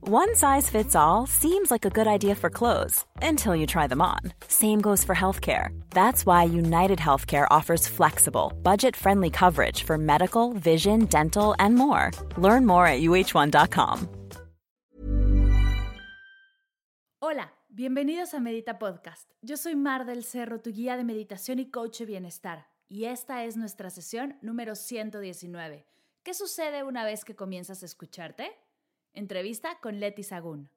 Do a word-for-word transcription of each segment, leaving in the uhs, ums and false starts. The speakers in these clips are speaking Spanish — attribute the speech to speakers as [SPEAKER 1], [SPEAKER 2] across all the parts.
[SPEAKER 1] One size fits all seems like a good idea for clothes until you try them on. Same goes for healthcare. That's why United Healthcare offers flexible, budget-friendly coverage for medical, vision, dental, and more. Learn more at U H one dot com.
[SPEAKER 2] Hola, bienvenidos a Medita Podcast. Yo soy Mar del Cerro, tu guía de meditación y coach de bienestar. Y esta es nuestra sesión número ciento diecinueve. ¿Qué sucede una vez que comienzas a escucharte? Entrevista con Leti Sagún.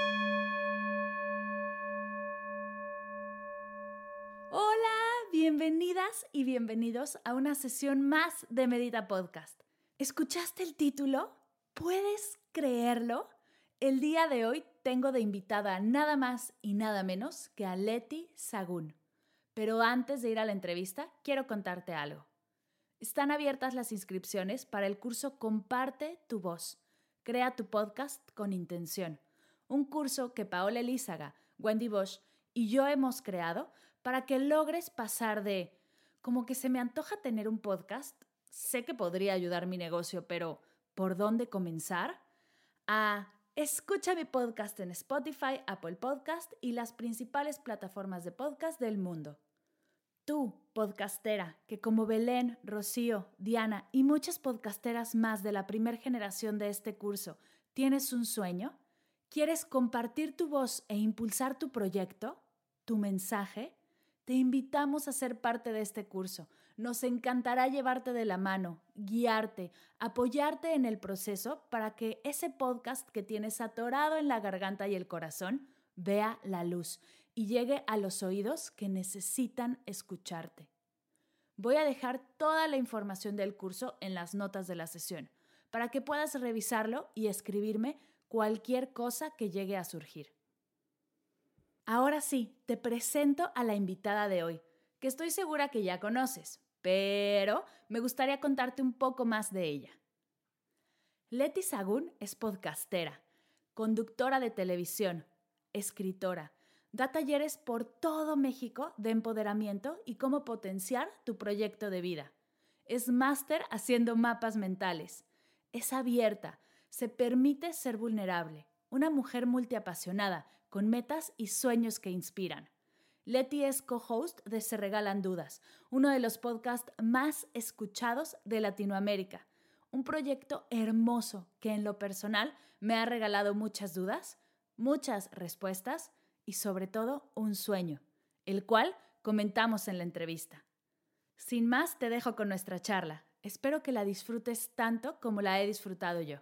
[SPEAKER 2] Hola, bienvenidas y bienvenidos a una sesión más de Medita Podcast. ¿Escuchaste el título? ¿Puedes creerlo? El día de hoy tengo de invitada nada más y nada menos que a Leti Sagún. Pero antes de ir a la entrevista, quiero contarte algo. Están abiertas las inscripciones para el curso Comparte tu voz. Crea tu podcast con intención. Un curso que Paola Elízaga, Wendy Bosch y yo hemos creado para que logres pasar de como que se me antoja tener un podcast, sé que podría ayudar mi negocio, pero ¿por dónde comenzar? A escucha mi podcast en Spotify, Apple Podcast y las principales plataformas de podcast del mundo. Tú, podcastera, que como Belén, Rocío, Diana y muchas podcasteras más de la primera generación de este curso, ¿tienes un sueño? ¿Quieres compartir tu voz e impulsar tu proyecto, tu mensaje? Te invitamos a ser parte de este curso. Nos encantará llevarte de la mano, guiarte, apoyarte en el proceso para que ese podcast que tienes atorado en la garganta y el corazón vea la luz y llegue a los oídos que necesitan escucharte. Voy a dejar toda la información del curso en las notas de la sesión para que puedas revisarlo y escribirme cualquier cosa que llegue a surgir. Ahora sí, te presento a la invitada de hoy, que estoy segura que ya conoces, pero me gustaría contarte un poco más de ella. Leti Sagún es podcastera, conductora de televisión, escritora. Da talleres por todo México de empoderamiento y cómo potenciar tu proyecto de vida. Es máster haciendo mapas mentales. Es abierta, se permite ser vulnerable. Una mujer multiapasionada, con metas y sueños que inspiran. Leti es co-host de Se Regalan Dudas, uno de los podcasts más escuchados de Latinoamérica. Un proyecto hermoso que en lo personal me ha regalado muchas dudas, muchas respuestas y sobre todo un sueño, el cual comentamos en la entrevista. Sin más, te dejo con nuestra charla. Espero que la disfrutes tanto como la he disfrutado yo.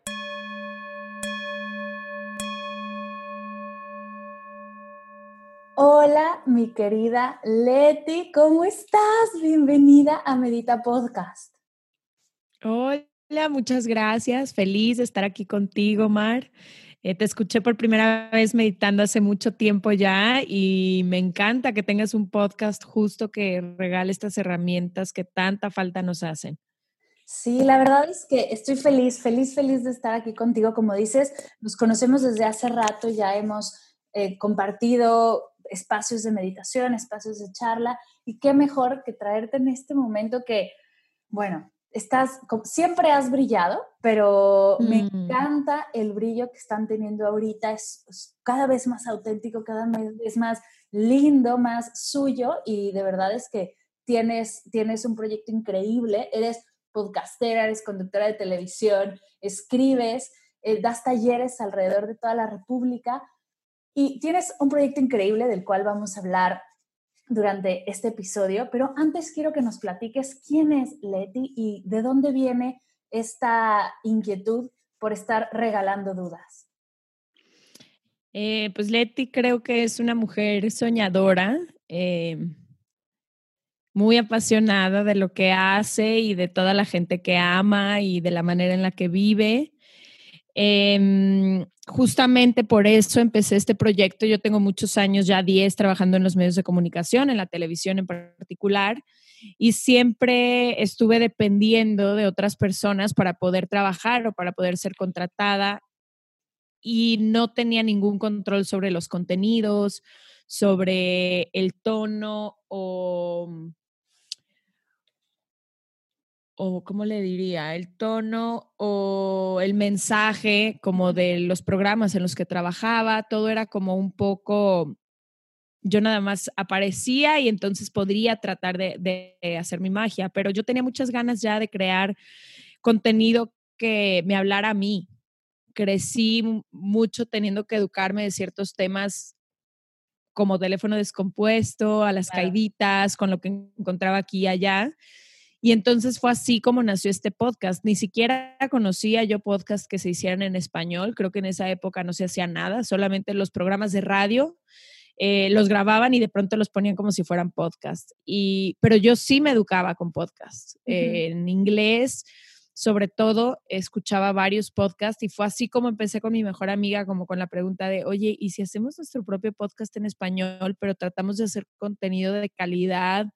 [SPEAKER 2] Hola, mi querida Leti, ¿cómo estás? Bienvenida a Medita Podcast.
[SPEAKER 3] Hola, muchas gracias. Feliz de estar aquí contigo, Mar. Eh, te escuché por primera vez meditando hace mucho tiempo ya y me encanta que tengas un podcast justo que regale estas herramientas que tanta falta nos hacen.
[SPEAKER 2] Sí, la verdad es que estoy feliz, feliz, feliz de estar aquí contigo. Como dices, nos conocemos desde hace rato, ya hemos eh, compartido espacios de meditación, espacios de charla, y qué mejor que traerte en este momento que, bueno, estás, siempre has brillado, pero mm. me encanta el brillo que están teniendo ahorita, es, es cada vez más auténtico, cada vez más lindo, más suyo, y de verdad es que tienes, tienes un proyecto increíble, eres podcastera, eres conductora de televisión, escribes, eh, das talleres alrededor de toda la República y tienes un proyecto increíble del cual vamos a hablar durante este episodio, pero antes quiero que nos platiques quién es Leti y de dónde viene esta inquietud por estar regalando dudas.
[SPEAKER 3] Eh, pues Leti creo que es una mujer soñadora, eh, muy apasionada de lo que hace y de toda la gente que ama y de la manera en la que vive. Eh, justamente por eso empecé este proyecto. Yo tengo muchos años, ya diez, trabajando en los medios de comunicación, en la televisión en particular, y siempre estuve dependiendo de otras personas para poder trabajar o para poder ser contratada y no tenía ningún control sobre los contenidos, sobre el tono o o ¿cómo le diría? El tono o el mensaje como de los programas en los que trabajaba, todo era como un poco, yo nada más aparecía y entonces podría tratar de, de hacer mi magia, pero yo tenía muchas ganas ya de crear contenido que me hablara a mí. Crecí mucho teniendo que educarme de ciertos temas como teléfono descompuesto, a las
[SPEAKER 2] Claro.
[SPEAKER 3] caiditas, con lo que encontraba aquí y allá. Y entonces fue así como nació este podcast. Ni siquiera conocía yo podcasts que se hicieran en español. Creo que en esa época no se hacía nada, solamente los programas de radio eh, los grababan y de pronto los ponían como si fueran podcasts. Y, pero yo sí me educaba con podcasts.
[SPEAKER 2] Uh-huh.
[SPEAKER 3] Eh, en inglés, sobre todo, escuchaba varios podcasts y fue así como empecé con mi mejor amiga, como con la pregunta de, oye, ¿y si hacemos nuestro propio podcast en español, pero tratamos de hacer contenido de calidad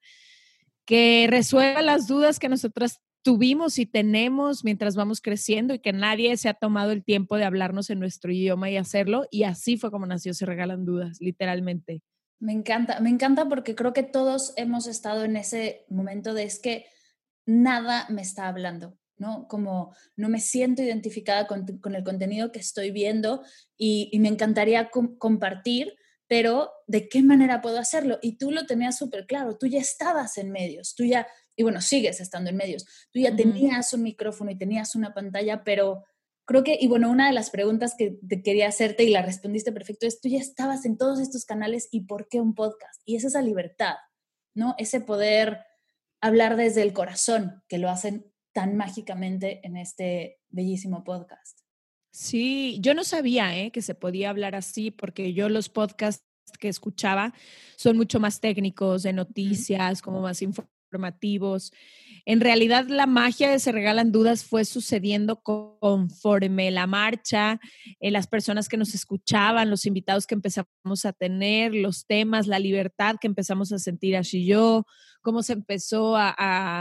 [SPEAKER 3] que resuelva las dudas que nosotras tuvimos y tenemos mientras vamos creciendo y que nadie se ha tomado el tiempo de hablarnos en nuestro idioma y hacerlo? Y así fue como nació Se Regalan Dudas, literalmente.
[SPEAKER 2] Me encanta, me encanta porque creo que todos hemos estado en ese momento de es que nada me está hablando, ¿no? Como no me siento identificada con, con el contenido que estoy viendo y, y me encantaría com- compartir, pero ¿de qué manera puedo hacerlo? Y tú lo tenías súper claro, tú ya estabas en medios, tú ya, y bueno, sigues estando en medios, tú ya
[SPEAKER 3] Ujú.
[SPEAKER 2] tenías un micrófono y tenías una pantalla, pero creo que, y bueno, una de las preguntas que te quería hacerte y la respondiste perfecto es, tú ya estabas en todos estos canales y ¿por qué un podcast? Y es esa libertad, ¿no? Ese poder hablar desde el corazón, que lo hacen tan mágicamente en este bellísimo podcast.
[SPEAKER 3] Sí, yo no sabía ¿eh? que se podía hablar así porque yo los podcasts que escuchaba son mucho más técnicos, de
[SPEAKER 2] Uh-huh.
[SPEAKER 3] noticias, como más informativos. En realidad, la magia de Se Regalan Dudas fue sucediendo conforme la marcha, eh, las personas que nos escuchaban, los invitados que empezamos a tener, los temas, la libertad que empezamos a sentir así yo, cómo se empezó a, a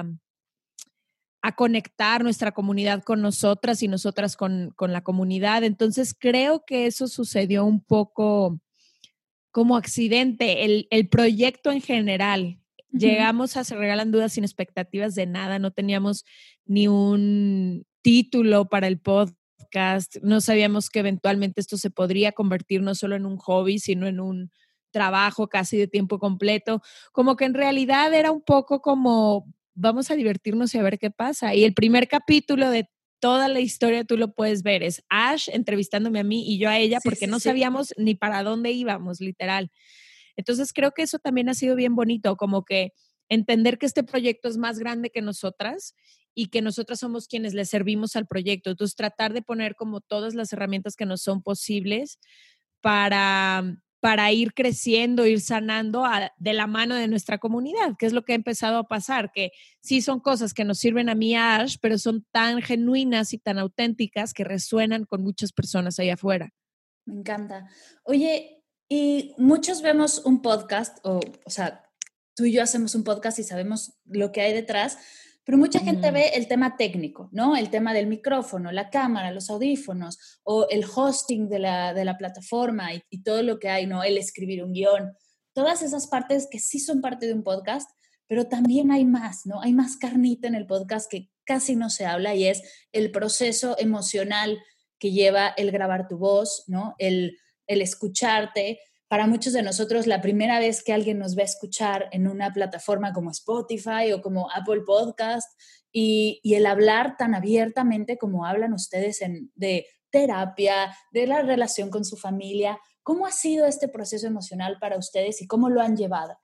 [SPEAKER 3] a conectar nuestra comunidad con nosotras y nosotras con, con la comunidad. Entonces creo que eso sucedió un poco como accidente. El, el proyecto en general,
[SPEAKER 2] Uh-huh.
[SPEAKER 3] llegamos a Se Regalan Dudas sin expectativas de nada, no teníamos ni un título para el podcast, no sabíamos que eventualmente esto se podría convertir no solo en un hobby, sino en un trabajo casi de tiempo completo, como que en realidad era un poco como vamos a divertirnos y a ver qué pasa. Y el primer capítulo de toda la historia tú lo puedes ver, es Ash entrevistándome a mí y yo a ella
[SPEAKER 2] Sí,
[SPEAKER 3] porque
[SPEAKER 2] sí,
[SPEAKER 3] no
[SPEAKER 2] sí.
[SPEAKER 3] sabíamos ni para dónde íbamos, literal. Entonces creo que eso también ha sido bien bonito, como que entender que este proyecto es más grande que nosotras y que nosotras somos quienes le servimos al proyecto. Entonces tratar de poner como todas las herramientas que nos son posibles para, para ir creciendo, ir sanando a, de la mano de nuestra comunidad, que es lo que ha empezado a pasar, que sí son cosas que nos sirven a mí, a Ash, pero son tan genuinas y tan auténticas que resuenan con muchas personas allá afuera.
[SPEAKER 2] Me encanta. Oye, y muchos vemos un podcast, o, o sea, tú y yo hacemos un podcast y sabemos lo que hay detrás, pero mucha gente
[SPEAKER 3] Mm.
[SPEAKER 2] ve el tema técnico, ¿no? El tema del micrófono, la cámara, los audífonos, o el hosting de la, de la plataforma y, y todo lo que hay, ¿no? El escribir un guión. Todas esas partes que sí son parte de un podcast, pero también hay más, ¿no? Hay más carnita en el podcast que casi no se habla y es el proceso emocional que lleva el grabar tu voz, ¿no? El, el escucharte. Para muchos de nosotros, la primera vez que alguien nos va a escuchar en una plataforma como Spotify o como Apple Podcast y, y el hablar tan abiertamente como hablan ustedes en, de terapia, de la relación con su familia, ¿cómo ha sido este proceso emocional para ustedes y cómo lo han llevado?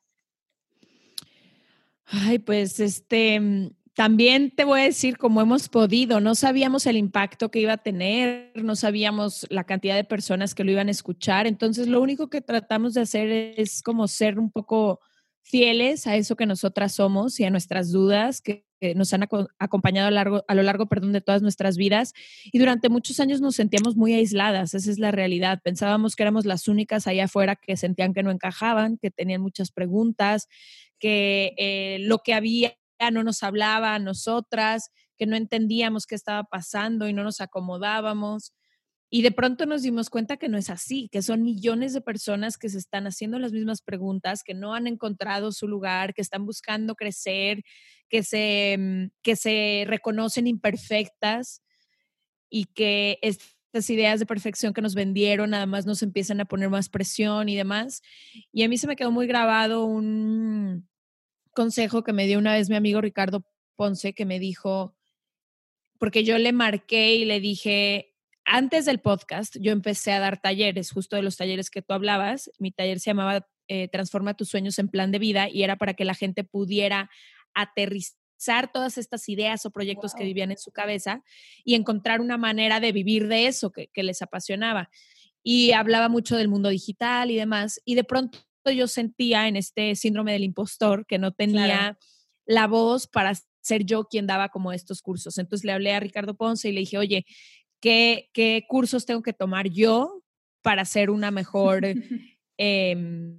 [SPEAKER 3] Ay, pues este, mm, también te voy a decir cómo hemos podido. No sabíamos el impacto que iba a tener, no sabíamos la cantidad de personas que lo iban a escuchar. Entonces, lo único que tratamos de hacer es como ser un poco fieles a eso que nosotras somos y a nuestras dudas que, que nos han aco- acompañado a, largo, a lo largo, perdón, de todas nuestras vidas. Y durante muchos años nos sentíamos muy aisladas, esa es la realidad. Pensábamos que éramos las únicas allá afuera que sentían que no encajaban, que tenían muchas preguntas, que eh, lo que había no nos hablaba a nosotras, que no entendíamos qué estaba pasando y no nos acomodábamos. Y de pronto nos dimos cuenta que no es así, que son millones de personas que se están haciendo las mismas preguntas, que no han encontrado su lugar, que están buscando crecer, que se, que se reconocen imperfectas y que estas ideas de perfección que nos vendieron nada más nos empiezan a poner más presión y demás. Y a mí se me quedó muy grabado un consejo que me dio una vez mi amigo Ricardo Ponce, que me dijo, porque yo le marqué y le dije, antes del podcast, yo empecé a dar talleres, justo de los talleres que tú hablabas. Mi taller se llamaba eh, Transforma tus sueños en plan de vida y era para que la gente pudiera aterrizar todas estas ideas o proyectos wow. que vivían en su cabeza y encontrar una manera de vivir de eso que, que les apasionaba. Y hablaba mucho del mundo digital y demás. Y de pronto yo sentía en este síndrome del impostor que no tenía claro. la voz para ser yo quien daba como estos cursos. Entonces le hablé a Ricardo Ponce y le dije, oye, ¿Qué, ¿qué cursos tengo que tomar yo para ser una mejor, eh,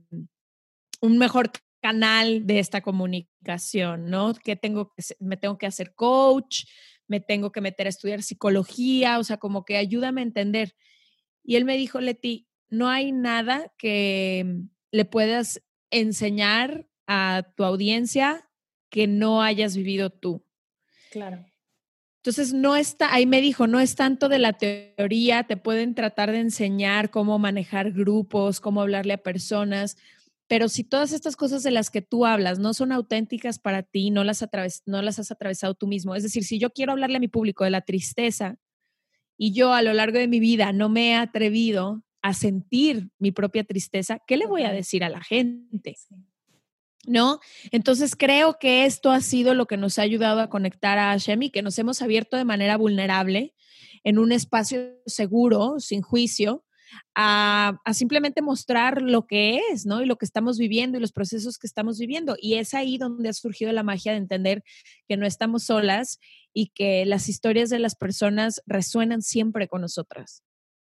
[SPEAKER 3] un mejor canal de esta comunicación, ¿no? ¿Qué tengo que, me tengo que hacer coach, me tengo que meter a estudiar psicología, o sea, como que ayúdame a entender. Y él me dijo, Leti, no hay nada que le puedas enseñar a tu audiencia que no hayas vivido tú.
[SPEAKER 2] Claro.
[SPEAKER 3] Entonces, no está, ahí me dijo, no es tanto de la teoría, te pueden tratar de enseñar cómo manejar grupos, cómo hablarle a personas, pero si todas estas cosas de las que tú hablas no son auténticas para ti, no las, atraves, no las has atravesado tú mismo. Es decir, si yo quiero hablarle a mi público de la tristeza y yo a lo largo de mi vida no me he atrevido a sentir mi propia tristeza, ¿qué le voy a decir a la gente? Sí. ¿No? Entonces creo que esto ha sido lo que nos ha ayudado a conectar a Ash y a mí, que nos hemos abierto de manera vulnerable en un espacio seguro, sin juicio, a, a simplemente mostrar lo que es, ¿no? Y lo que estamos viviendo y los procesos que estamos viviendo. Y es ahí donde ha surgido la magia de entender que no estamos solas y que las historias de las personas resuenan siempre con nosotras.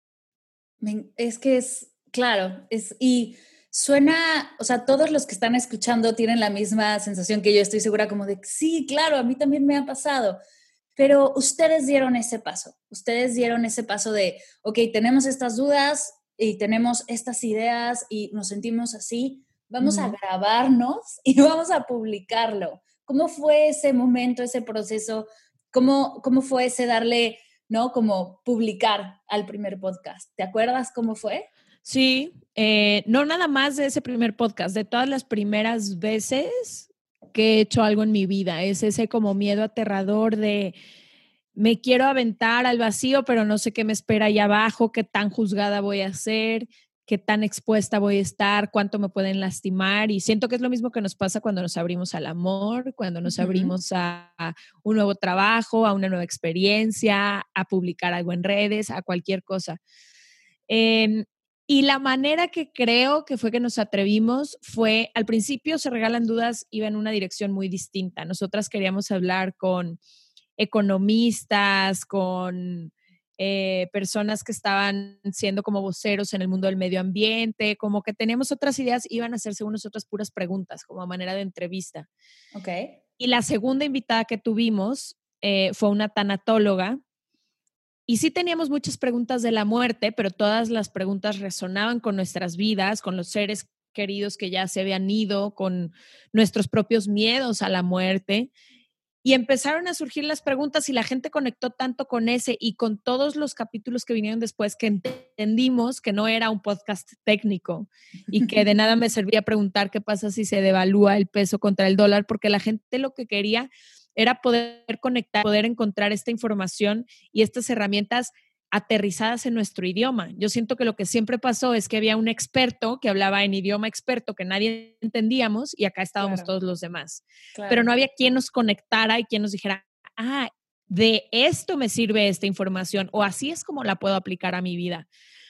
[SPEAKER 2] Es que es, claro, es, y suena, o sea, todos los que están escuchando tienen la misma sensación que yo, estoy segura como de, sí, claro, a mí también me ha pasado, pero ustedes dieron ese paso, ustedes dieron ese paso de, ok, tenemos estas dudas y tenemos estas ideas y nos sentimos así, vamos uh-huh. a grabarnos y vamos a publicarlo. ¿Cómo fue ese momento, ese proceso? ¿Cómo, cómo fue ese darle, no, como publicar al primer podcast? ¿Te acuerdas cómo fue?
[SPEAKER 3] Sí, eh, no nada más de ese primer podcast, de todas las primeras veces que he hecho algo en mi vida. Es ese como miedo aterrador de me quiero aventar al vacío, pero no sé qué me espera ahí abajo, qué tan juzgada voy a ser, qué tan expuesta voy a estar, cuánto me pueden lastimar. Y siento que es lo mismo que nos pasa cuando nos abrimos al amor, cuando nos uh-huh. abrimos a, a un nuevo trabajo, a una nueva experiencia, a publicar algo en redes, a cualquier cosa. Eh, Y la manera que creo que fue que nos atrevimos fue, al principio Se Regalan Dudas iba en una dirección muy distinta. Nosotras queríamos hablar con economistas, con eh, personas que estaban siendo como voceros en el mundo del medio ambiente, como que teníamos otras ideas, iban a hacer según nosotras puras preguntas, como a manera de entrevista.
[SPEAKER 2] Okay.
[SPEAKER 3] Y la segunda invitada que tuvimos eh, fue una tanatóloga. Y sí teníamos muchas preguntas de la muerte, pero todas las preguntas resonaban con nuestras vidas, con los seres queridos que ya se habían ido, con nuestros propios miedos a la muerte. Y empezaron a surgir las preguntas y la gente conectó tanto con ese y con todos los capítulos que vinieron después que entendimos que no era un podcast técnico y que de nada me servía preguntar qué pasa si se devalúa el peso contra el dólar, porque la gente lo que quería era poder conectar, poder encontrar esta información y estas herramientas aterrizadas en nuestro idioma. Yo siento que lo que siempre pasó es que había un experto que hablaba en idioma experto que nadie entendíamos y acá estábamos claro. todos los demás. Claro. Pero no había quien nos conectara y quien nos dijera, ah, de esto me sirve esta información o así es como la puedo aplicar a mi vida.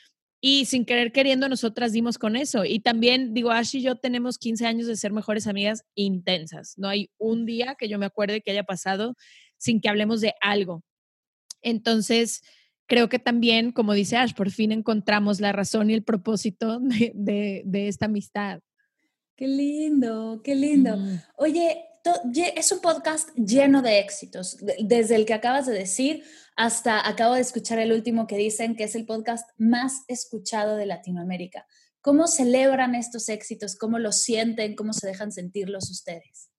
[SPEAKER 3] Y sin querer queriendo nosotras dimos con eso. Y también, digo, Ash y yo tenemos quince años de ser mejores amigas intensas. No hay un día que yo me acuerde que haya pasado sin que hablemos de algo. Entonces, creo que también, como dice Ash, por fin encontramos la razón y el propósito de, de, de esta amistad.
[SPEAKER 2] Qué lindo, qué lindo. Mm. Oye, to- es un podcast lleno de éxitos, desde el que acabas de decir hasta acabo de escuchar el último que dicen que es el podcast más escuchado de Latinoamérica. ¿Cómo celebran estos éxitos? ¿Cómo los sienten? ¿Cómo se dejan sentirlos ustedes?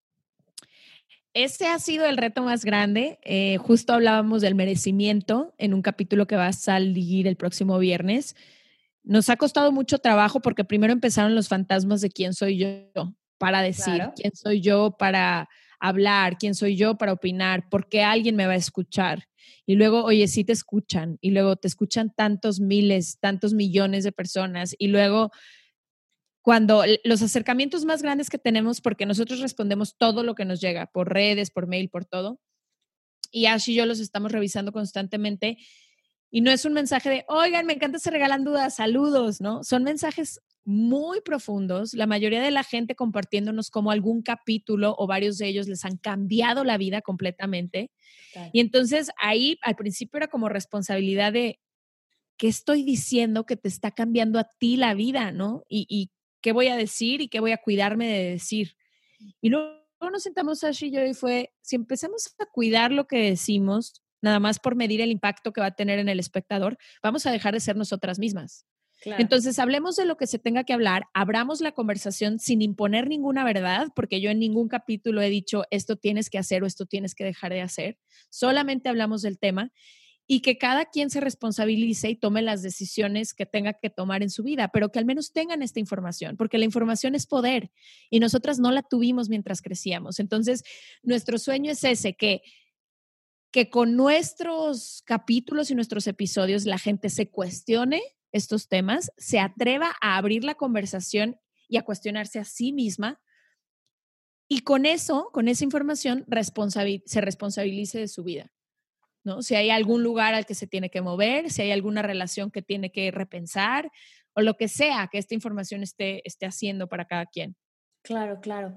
[SPEAKER 3] Ese ha sido el reto más grande. Eh, justo hablábamos del merecimiento en un capítulo que va a salir el próximo viernes. Nos ha costado mucho trabajo porque primero empezaron los fantasmas de quién soy yo para decir,
[SPEAKER 2] Claro.
[SPEAKER 3] quién soy yo para hablar, quién soy yo para opinar, por qué alguien me va a escuchar. Y luego, oye, sí te escuchan, y luego te escuchan tantos miles, tantos millones de personas, y luego cuando los acercamientos más grandes que tenemos, porque nosotros respondemos todo lo que nos llega, por redes, por mail, por todo, y Ash y yo los estamos revisando constantemente, y no es un mensaje de, oigan, me encanta se regalan dudas, saludos, ¿no? Son mensajes muy profundos, la mayoría de la gente compartiéndonos cómo algún capítulo o varios de ellos les han cambiado la vida completamente.
[SPEAKER 2] Claro.
[SPEAKER 3] Y entonces ahí al principio era como responsabilidad de, ¿qué estoy diciendo que te está cambiando a ti la vida, ¿no? Y, y qué voy a decir y qué voy a cuidarme de decir. Y luego nos sentamos Ash y yo y fue, si empezamos a cuidar lo que decimos, nada más por medir el impacto que va a tener en el espectador, vamos a dejar de ser nosotras mismas.
[SPEAKER 2] Claro.
[SPEAKER 3] Entonces, hablemos de lo que se tenga que hablar, abramos la conversación sin imponer ninguna verdad, porque yo en ningún capítulo he dicho esto tienes que hacer o esto tienes que dejar de hacer. Solamente hablamos del tema y que cada quien se responsabilice y tome las decisiones que tenga que tomar en su vida, pero que al menos tengan esta información, porque la información es poder y nosotras no la tuvimos mientras crecíamos. Entonces, nuestro sueño es ese, que que con nuestros capítulos y nuestros episodios la gente se cuestione estos temas, se atreva a abrir la conversación y a cuestionarse a sí misma y con eso, con esa información, responsabil- se responsabilice de su vida, ¿no? Si hay algún lugar al que se tiene que mover, si hay alguna relación que tiene que repensar o lo que sea que esta información esté, esté haciendo para cada quien.
[SPEAKER 2] Claro, claro.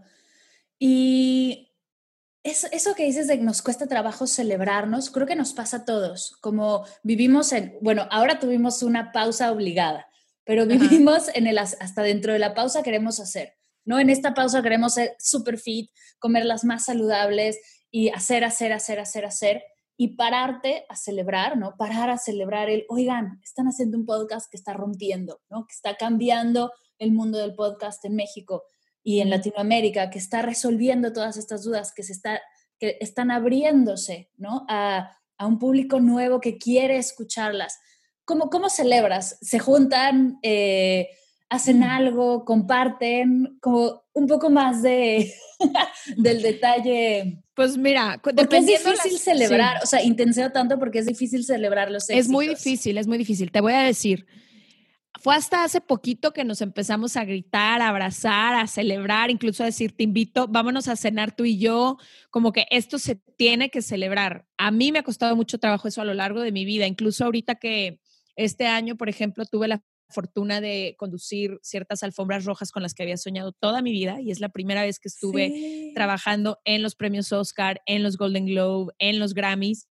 [SPEAKER 2] Y eso, eso que dices de que nos cuesta trabajo celebrarnos, creo que nos pasa a todos. Como vivimos en, bueno, ahora tuvimos una pausa obligada, pero vivimos Ajá. en el, hasta dentro de la pausa queremos hacer, ¿no? En esta pausa queremos ser super fit, comer las más saludables y hacer, hacer, hacer, hacer, hacer y pararte a celebrar, ¿no? Parar a celebrar el, oigan, están haciendo un podcast que está rompiendo, ¿no? Que está cambiando el mundo del podcast en México y en Latinoamérica, que está resolviendo todas estas dudas, que, se está, que están abriéndose, ¿no? a, a un público nuevo que quiere escucharlas. ¿Cómo, cómo celebras? ¿Se juntan, eh, hacen mm. algo, comparten? Como un poco más de, del detalle.
[SPEAKER 3] Pues mira,
[SPEAKER 2] porque es difícil
[SPEAKER 3] las,
[SPEAKER 2] celebrar,
[SPEAKER 3] sí.
[SPEAKER 2] o sea, intenseo tanto porque es difícil celebrar los éxitos.
[SPEAKER 3] Es muy difícil, es muy difícil. Te voy a decir, fue hasta hace poquito que nos empezamos a gritar, a abrazar, a celebrar, incluso a decir, te invito, vámonos a cenar tú y yo, como que esto se tiene que celebrar. A mí me ha costado mucho trabajo eso a lo largo de mi vida, incluso ahorita que este año, por ejemplo, tuve la fortuna de conducir ciertas alfombras rojas con las que había soñado toda mi vida y es la primera vez que estuve sí. trabajando en los premios Oscar, en los Golden Globe, en los Grammys.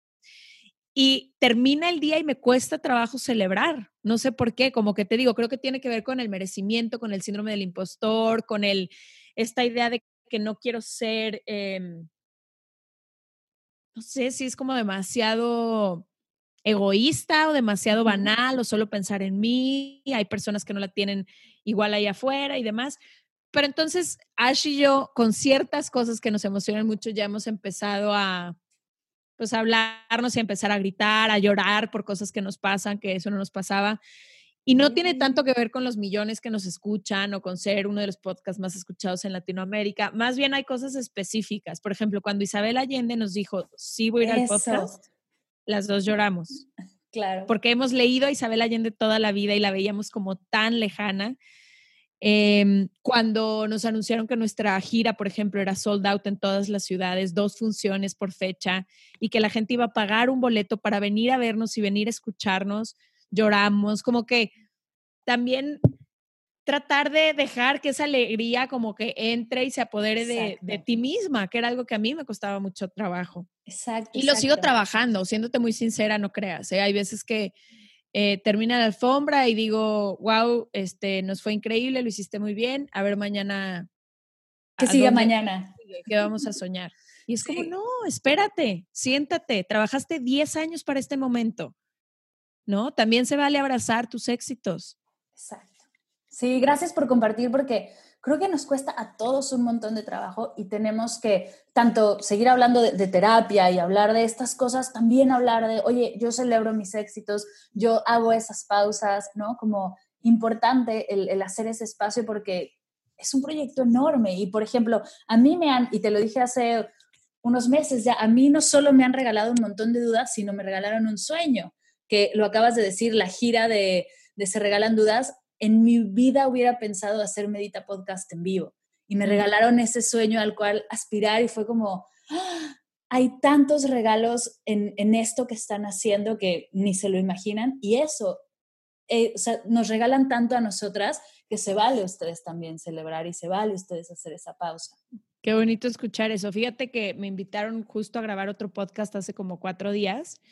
[SPEAKER 3] Y termina el día y me cuesta trabajo celebrar. No sé por qué, como que te digo, creo que tiene que ver con el merecimiento, con el síndrome del impostor, con el, esta idea de que no quiero ser, eh, no sé si es como demasiado egoísta o demasiado banal o solo pensar en mí. Hay personas que no la tienen igual ahí afuera y demás. Pero entonces Ash y yo, con ciertas cosas que nos emocionan mucho, ya hemos empezado a pues a hablarnos y a empezar a gritar, a llorar por cosas que nos pasan, que eso no nos pasaba. Y no tiene tanto que ver con los millones que nos escuchan o con ser uno de los podcasts más escuchados en Latinoamérica. Más bien hay cosas específicas. Por ejemplo, cuando Isabel Allende nos dijo, sí voy a ir al podcast, las dos lloramos.
[SPEAKER 2] Claro.
[SPEAKER 3] Porque hemos leído a Isabel Allende toda la vida y la veíamos como tan lejana. Eh, cuando nos anunciaron que nuestra gira, por ejemplo, era sold out en todas las ciudades, dos funciones por fecha y que la gente iba a pagar un boleto para venir a vernos y venir a escucharnos, lloramos, como que también tratar de dejar que esa alegría como que entre y se apodere de, de ti misma, que era algo que a mí me costaba mucho trabajo.
[SPEAKER 2] Exacto.
[SPEAKER 3] Y lo exacto. sigo trabajando, siéndote muy sincera, no creas, ¿eh? Hay veces que Eh, termina la alfombra y digo, wow, este, nos fue increíble, lo hiciste muy bien, a ver mañana.
[SPEAKER 2] Que siga mañana.
[SPEAKER 3] sigue? ¿Qué vamos a soñar? Y es
[SPEAKER 2] Sí.
[SPEAKER 3] como, no, espérate, siéntate, trabajaste diez años para este momento, ¿no? También se vale abrazar tus éxitos.
[SPEAKER 2] Exacto. Sí, gracias por compartir porque creo que nos cuesta a todos un montón de trabajo y tenemos que tanto seguir hablando de, de terapia y hablar de estas cosas, también hablar de, oye, yo celebro mis éxitos, yo hago esas pausas, ¿no? Como importante el, el hacer ese espacio porque es un proyecto enorme y, por ejemplo, a mí me han, y te lo dije hace unos meses ya, a mí no solo me han regalado un montón de dudas, sino me regalaron un sueño, que lo acabas de decir, la gira de, de Se Regalan Dudas. En mi vida hubiera pensado hacer Medita Podcast en vivo y me regalaron ese sueño al cual aspirar y fue como, ¡ah! Hay tantos regalos en, en esto que están haciendo que ni se lo imaginan y eso, eh, o sea, nos regalan tanto a nosotras que se vale ustedes también celebrar y se vale ustedes hacer esa pausa.
[SPEAKER 3] Qué bonito escuchar eso. Fíjate que me invitaron justo a grabar otro podcast hace como cuatro días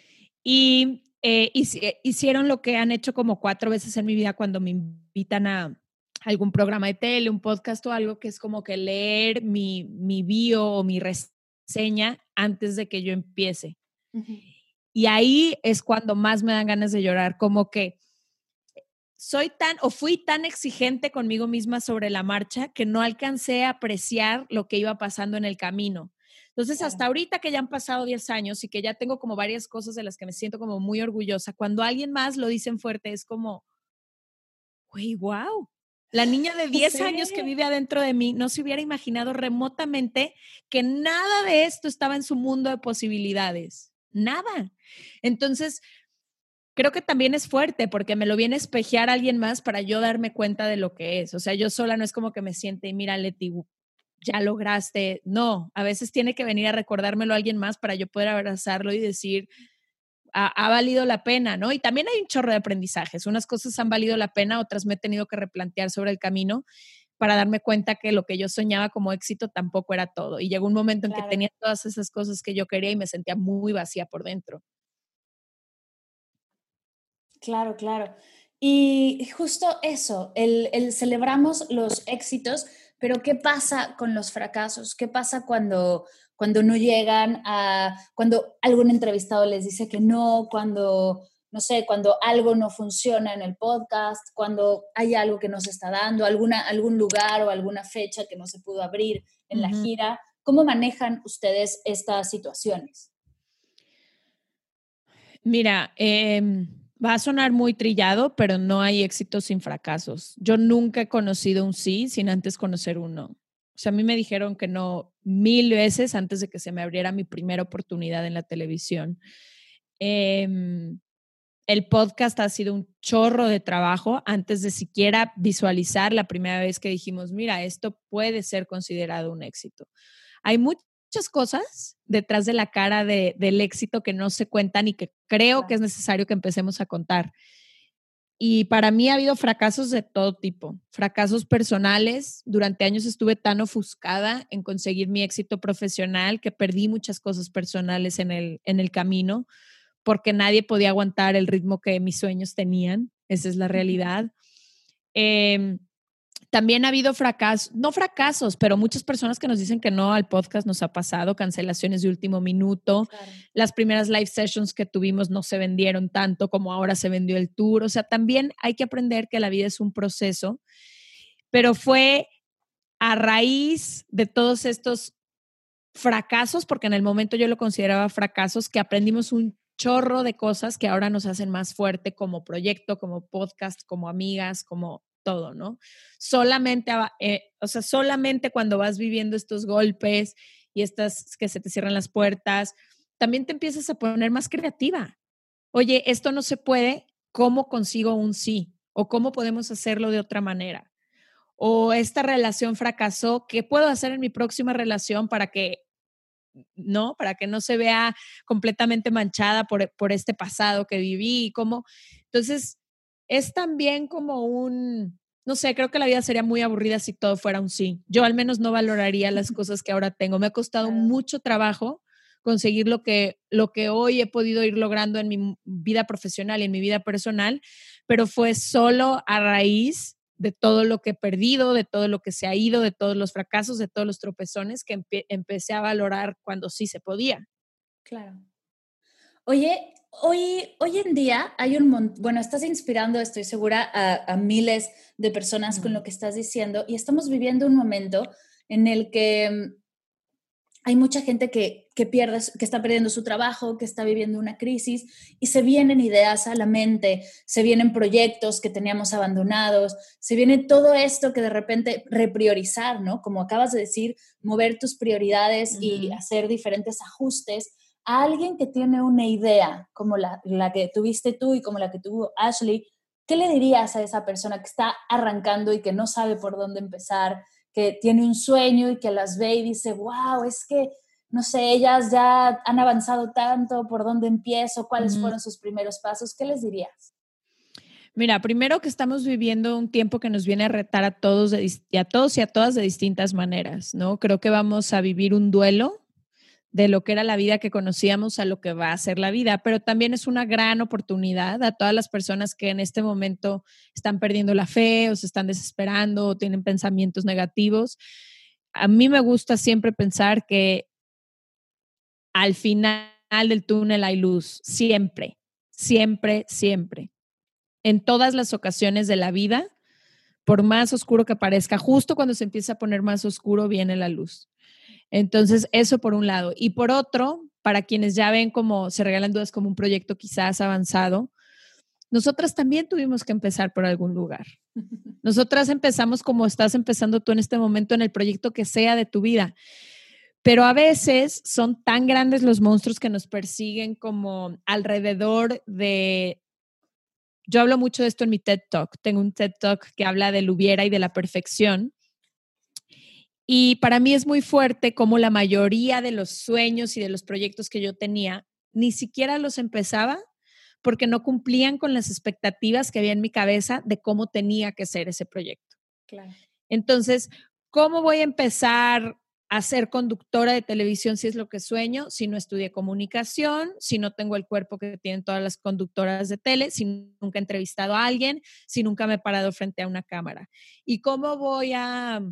[SPEAKER 3] y eh, hicieron lo que han hecho como cuatro veces en mi vida cuando me invitan a algún programa de tele, un podcast o algo, que es como que leer mi, mi bio o mi reseña antes de que yo empiece. Uh-huh. Y ahí es cuando más me dan ganas de llorar, como que soy tan o fui tan exigente conmigo misma sobre la marcha que no alcancé a apreciar lo que iba pasando en el camino. Entonces, claro, hasta ahorita que ya han pasado diez años y que ya tengo como varias cosas de las que me siento como muy orgullosa, cuando alguien más lo dicen fuerte es como, güey, wow. La niña de diez sí. años que vive adentro de mí no se hubiera imaginado remotamente que nada de esto estaba en su mundo de posibilidades. Nada. Entonces, creo que también es fuerte porque me lo viene a espejear a alguien más para yo darme cuenta de lo que es. O sea, yo sola no es como que me siente y mira, Leti, ya lograste. No, a veces tiene que venir a recordármelo a alguien más para yo poder abrazarlo y decir, ha, ha valido la pena, ¿no? Y también hay un chorro de aprendizajes. Unas cosas han valido la pena, otras me he tenido que replantear sobre el camino para darme cuenta que lo que yo soñaba como éxito tampoco era todo. Y llegó un momento en claro. que tenía todas esas cosas que yo quería y me sentía muy vacía por dentro.
[SPEAKER 2] Claro, claro. Y justo eso, el, el celebramos los éxitos, pero ¿qué pasa con los fracasos? ¿Qué pasa cuando, cuando no llegan a, cuando algún entrevistado les dice que no, cuando, no sé, cuando algo no funciona en el podcast, cuando hay algo que no se está dando, alguna, algún lugar o alguna fecha que no se pudo abrir en uh-huh. la gira? ¿Cómo manejan ustedes estas situaciones?
[SPEAKER 3] Mira, eh... va a sonar muy trillado, pero no hay éxito sin fracasos. Yo nunca he conocido un sí sin antes conocer un no. O sea, a mí me dijeron que no mil veces antes de que se me abriera mi primera oportunidad en la televisión. Eh, el podcast ha sido un chorro de trabajo antes de siquiera visualizar la primera vez que dijimos, mira, esto puede ser considerado un éxito. Hay muchas muchas cosas detrás de la cara de, del éxito que no se cuentan y que creo claro. que es necesario que empecemos a contar. Y para mí ha habido fracasos de todo tipo, fracasos personales. Durante años estuve tan ofuscada en conseguir mi éxito profesional que perdí muchas cosas personales en el, en el camino porque nadie podía aguantar el ritmo que mis sueños tenían. Esa es la realidad. Eh, También ha habido fracasos, no fracasos, pero muchas personas que nos dicen que no al podcast nos ha pasado, cancelaciones de último minuto. Claro. Las primeras live sessions que tuvimos no se vendieron tanto como ahora se vendió el tour. O sea, también hay que aprender que la vida es un proceso, pero fue a raíz de todos estos fracasos, porque en el momento yo lo consideraba fracasos, que aprendimos un chorro de cosas que ahora nos hacen más fuerte como proyecto, como podcast, como amigas, como todo, ¿no? Solamente, eh, o sea, solamente cuando vas viviendo estos golpes y estas que se te cierran las puertas, también te empiezas a poner más creativa. Oye, esto no se puede, ¿cómo consigo un sí? ¿O cómo podemos hacerlo de otra manera? O esta relación fracasó, ¿qué puedo hacer en mi próxima relación para que no, para que no se vea completamente manchada por, por este pasado que viví? Y cómo, entonces, es también como un, no sé, creo que la vida sería muy aburrida si todo fuera un sí. Yo al menos no valoraría las cosas que ahora tengo. Me ha costado claro. mucho trabajo conseguir lo que, lo que hoy he podido ir logrando en mi vida profesional y en mi vida personal, pero fue solo a raíz de todo lo que he perdido, de todo lo que se ha ido, de todos los fracasos, de todos los tropezones que empe- empecé a valorar cuando sí se podía.
[SPEAKER 2] Claro. Oye, hoy, hoy en día hay un montón, bueno, estás inspirando, estoy segura, a, a miles de personas con lo que estás diciendo y estamos viviendo un momento en el que mm, hay mucha gente que, que pierde, que está perdiendo su trabajo, que está viviendo una crisis y se vienen ideas a la mente, se vienen proyectos que teníamos abandonados, se viene todo esto que de repente repriorizar, ¿no? Como acabas de decir, mover tus prioridades uh-huh. y hacer diferentes ajustes a alguien que tiene una idea como la, la que tuviste tú y como la que tuvo Ashley. ¿Qué le dirías a esa persona que está arrancando y que no sabe por dónde empezar, que tiene un sueño y que las ve y dice, wow, es que, no sé, ellas ya han avanzado tanto, ¿por dónde empiezo? ¿Cuáles uh-huh. fueron sus primeros pasos? ¿Qué les dirías?
[SPEAKER 3] Mira, primero que estamos viviendo un tiempo que nos viene a retar a todos, de, y a todos y a todas de distintas maneras, ¿no? Creo que vamos a vivir un duelo de lo que era la vida que conocíamos a lo que va a ser la vida, pero también es una gran oportunidad a todas las personas que en este momento están perdiendo la fe o se están desesperando o tienen pensamientos negativos. A mí me gusta siempre pensar que al final del túnel hay luz, siempre, siempre, siempre. En todas las ocasiones de la vida, por más oscuro que parezca, justo cuando se empieza a poner más oscuro viene la luz. Entonces, eso por un lado. Y por otro, para quienes ya ven como Se Regalan Dudas como un proyecto quizás avanzado, nosotras también tuvimos que empezar por algún lugar. Nosotras empezamos como estás empezando tú en este momento en el proyecto que sea de tu vida. Pero a veces son tan grandes los monstruos que nos persiguen como alrededor de... Yo hablo mucho de esto en mi TED Talk. Tengo un TED Talk que habla del hubiera y de la perfección. Y para mí es muy fuerte como la mayoría de los sueños y de los proyectos que yo tenía, ni siquiera los empezaba porque no cumplían con las expectativas que había en mi cabeza de cómo tenía que ser ese proyecto.
[SPEAKER 2] Claro.
[SPEAKER 3] Entonces, ¿cómo voy a empezar a ser conductora de televisión si es lo que sueño? Si no estudié comunicación, si no tengo el cuerpo que tienen todas las conductoras de tele, si nunca he entrevistado a alguien, si nunca me he parado frente a una cámara. ¿Y cómo voy a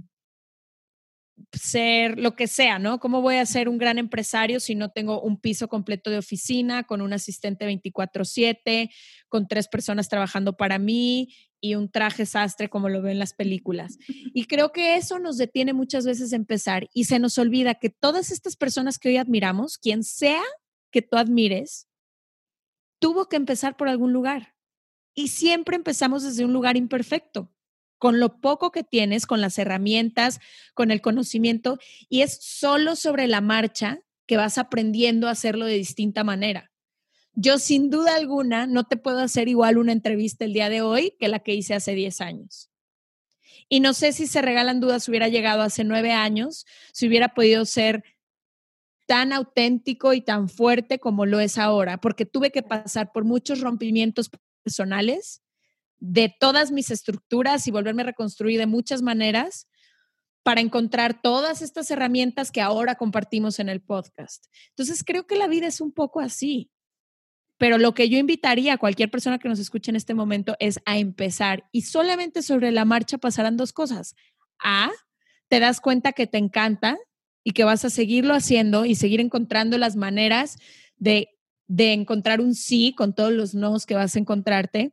[SPEAKER 3] ser lo que sea, ¿no? ¿Cómo voy a ser un gran empresario si no tengo un piso completo de oficina, con un asistente veinticuatro siete, con tres personas trabajando para mí y un traje sastre como lo veo en las películas? Y creo que eso nos detiene muchas veces de empezar y se nos olvida que todas estas personas que hoy admiramos, quien sea que tú admires, tuvo que empezar por algún lugar. Y siempre empezamos desde un lugar imperfecto, con lo poco que tienes, con las herramientas, con el conocimiento, y es solo sobre la marcha que vas aprendiendo a hacerlo de distinta manera. Yo sin duda alguna no te puedo hacer igual una entrevista el día de hoy que la que hice hace diez años. Y no sé si Se Regalan Dudas hubiera llegado hace nueve años, si hubiera podido ser tan auténtico y tan fuerte como lo es ahora, porque tuve que pasar por muchos rompimientos personales de todas mis estructuras y volverme a reconstruir de muchas maneras para encontrar todas estas herramientas que ahora compartimos en el podcast. Entonces, creo que la vida es un poco así. Pero lo que yo invitaría a cualquier persona que nos escuche en este momento es a empezar y solamente sobre la marcha pasarán dos cosas. A, te das cuenta que te encanta y que vas a seguirlo haciendo y seguir encontrando las maneras de, de encontrar un sí con todos los nos que vas a encontrarte.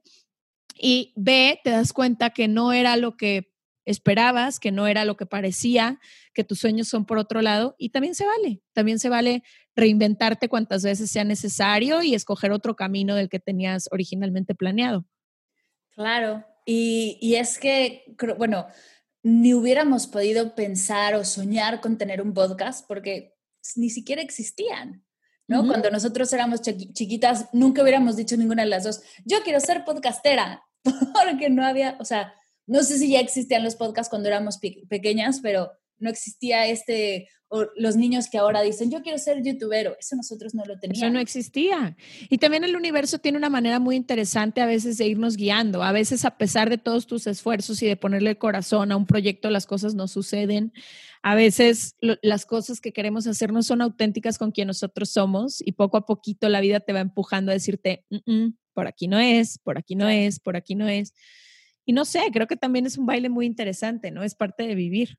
[SPEAKER 3] Y B, te das cuenta que no era lo que esperabas, que no era lo que parecía, que tus sueños son por otro lado y también se vale, también se vale reinventarte cuantas veces sea necesario y escoger otro camino del que tenías originalmente planeado.
[SPEAKER 2] Claro, y, y es que, bueno, ni hubiéramos podido pensar o soñar con tener un podcast porque ni siquiera existían. ¿No? Uh-huh. Cuando nosotros éramos chiqui- chiquitas, nunca hubiéramos dicho ninguna de las dos, yo quiero ser podcastera, porque no había, o sea, no sé si ya existían los podcasts cuando éramos pe- pequeñas, pero no existía este, o los niños que ahora dicen, yo quiero ser youtubero, eso nosotros no lo teníamos.
[SPEAKER 3] Eso no existía. Y también el universo tiene una manera muy interesante a veces de irnos guiando. A veces, a pesar de todos tus esfuerzos y de ponerle el corazón a un proyecto, las cosas no suceden. A veces lo, las cosas que queremos hacer no son auténticas con quien nosotros somos y poco a poquito la vida te va empujando a decirte, mm-mm, por aquí no es, por aquí no es, por aquí no es. y no sé, creo que también es un baile muy interesante, ¿no? Es parte de vivir.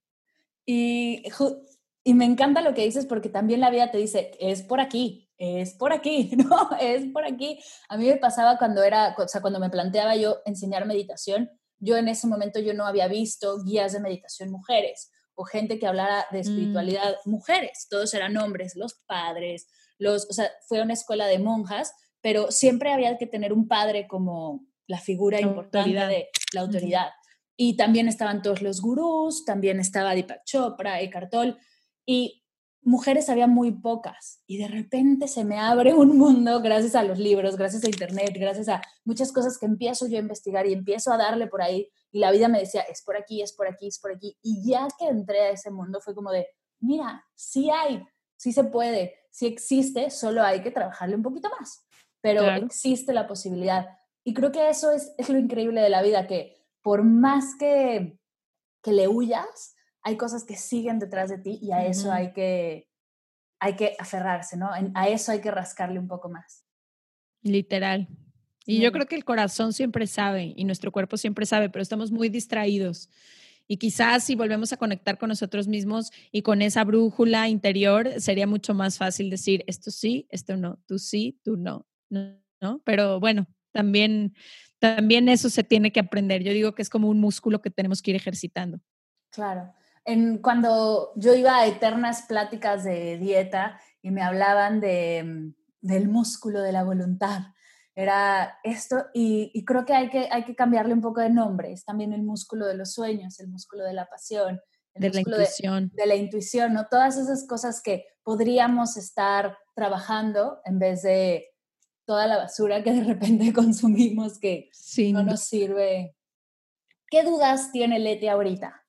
[SPEAKER 2] Y, y me encanta lo que dices porque también la vida te dice, es por aquí, es por aquí, ¿no? Es por aquí. A mí me pasaba cuando era, o sea, cuando me planteaba yo enseñar meditación, yo en ese momento yo no había visto guías de meditación mujeres o gente que hablara de espiritualidad mm. mujeres, todos eran hombres, los padres, los, o sea, fue una escuela de monjas, pero siempre había que tener un padre como la figura importante autoridad. de la autoridad. Uh-huh. Y también estaban todos los gurús, también estaba Deepak Chopra, Eckhart Tolle, y mujeres había muy pocas. Y de repente se me abre un mundo gracias a los libros, gracias a internet, gracias a muchas cosas que empiezo yo a investigar y empiezo a darle por ahí. Y la vida me decía, es por aquí, es por aquí, es por aquí. Y ya que entré a ese mundo fue como de, mira, sí hay, sí se puede, sí existe, solo hay que trabajarle un poquito más. Pero claro. existe la posibilidad. Y creo que eso es, es lo increíble de la vida, que por más que, que le huyas, hay cosas que siguen detrás de ti y a uh-huh. eso hay que, hay que aferrarse, ¿no? A eso hay que rascarle un poco más.
[SPEAKER 3] Literal. Y sí. Yo creo que el corazón siempre sabe y nuestro cuerpo siempre sabe, pero estamos muy distraídos. Y quizás si volvemos a conectar con nosotros mismos y con esa brújula interior, sería mucho más fácil decir esto sí, esto no, tú sí, tú no, no, ¿no? Pero bueno, también... También eso se tiene que aprender. Yo digo que es como un músculo que tenemos que ir ejercitando.
[SPEAKER 2] Claro. En, cuando yo iba a eternas pláticas de dieta y me hablaban de, del músculo de la voluntad, era esto, y, y creo que hay, que hay que cambiarle un poco de nombre. Es también el músculo de los sueños, el músculo de la pasión, el
[SPEAKER 3] de
[SPEAKER 2] músculo
[SPEAKER 3] la intuición.
[SPEAKER 2] De, de la intuición, ¿no? Todas esas cosas que podríamos estar trabajando en vez de toda la basura que de repente consumimos que Sin no nos sirve. ¿Qué dudas tiene Leti ahorita?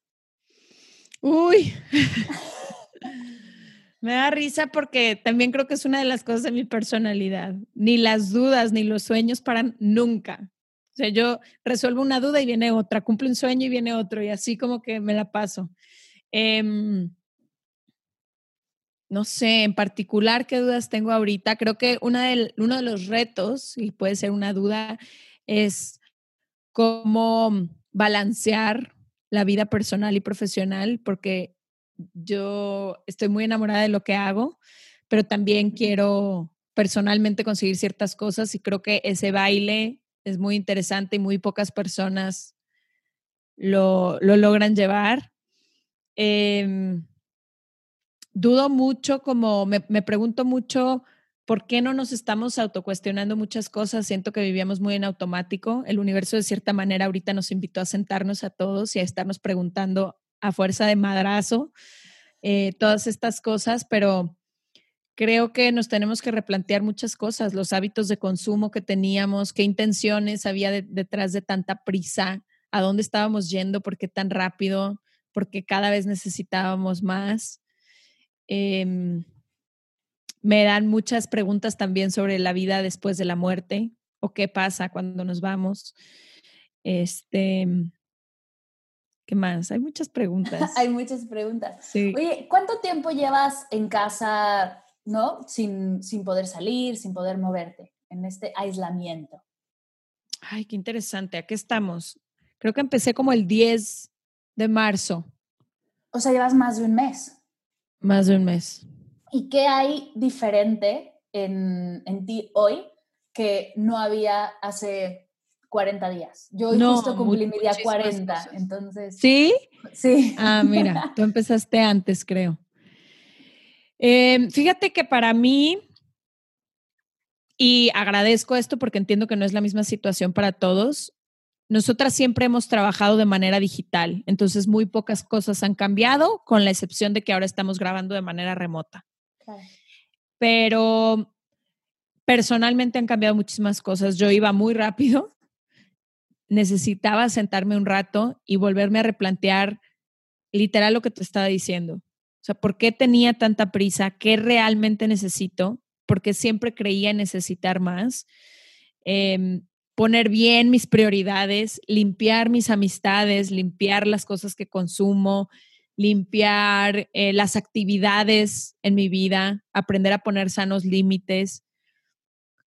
[SPEAKER 3] Uy, me da risa porque también creo que es una de las cosas de mi personalidad. Ni las dudas ni los sueños paran nunca. O sea, yo resuelvo una duda y viene otra, cumplo un sueño y viene otro y así como que me la paso. Eh, No sé, en particular, ¿qué dudas tengo ahorita? Creo que una de, uno de los retos, y puede ser una duda, es cómo balancear la vida personal y profesional, porque yo estoy muy enamorada de lo que hago, pero también quiero personalmente conseguir ciertas cosas y creo que ese baile es muy interesante y muy pocas personas lo, lo logran llevar. Eh, Dudo mucho, como me, me pregunto mucho por qué no nos estamos autocuestionando muchas cosas. Siento que vivíamos muy en automático. El universo, de cierta manera, ahorita nos invitó a sentarnos a todos y a estarnos preguntando a fuerza de madrazo eh, todas estas cosas, pero creo que nos tenemos que replantear muchas cosas, los hábitos de consumo que teníamos, qué intenciones había de, detrás de tanta prisa, a dónde estábamos yendo, por qué tan rápido, por qué cada vez necesitábamos más. Eh, me dan muchas preguntas también sobre la vida después de la muerte o qué pasa cuando nos vamos. Este, ¿qué más? Hay muchas preguntas.
[SPEAKER 2] Hay muchas preguntas.
[SPEAKER 3] Sí.
[SPEAKER 2] Oye, ¿cuánto tiempo llevas en casa, no? Sin, sin poder salir, sin poder moverte, en este aislamiento.
[SPEAKER 3] Ay, qué interesante. ¿A qué estamos? Creo que empecé como el diez de marzo.
[SPEAKER 2] O sea, llevas más de un mes.
[SPEAKER 3] Más de un mes.
[SPEAKER 2] ¿Y qué hay diferente en, en ti hoy que no había hace cuarenta días? Yo hoy
[SPEAKER 3] no,
[SPEAKER 2] justo cumplí
[SPEAKER 3] muy,
[SPEAKER 2] mi día cuarenta, cosas. Entonces...
[SPEAKER 3] ¿Sí?
[SPEAKER 2] Sí.
[SPEAKER 3] Ah, mira, tú empezaste antes, creo. Eh, fíjate que para mí, y agradezco esto porque entiendo que no es la misma situación para todos, nosotras siempre hemos trabajado de manera digital, entonces muy pocas cosas han cambiado, con la excepción de que ahora estamos grabando de manera remota.
[SPEAKER 2] Claro.
[SPEAKER 3] Pero personalmente han cambiado muchísimas cosas. Yo iba muy rápido, necesitaba sentarme un rato y volverme a replantear literal lo que te estaba diciendo. O sea, ¿por qué tenía tanta prisa? ¿Qué realmente necesito? Porque siempre creía en necesitar más. Eh, poner bien mis prioridades, limpiar mis amistades, limpiar las cosas que consumo, limpiar eh, las actividades en mi vida, aprender a poner sanos límites.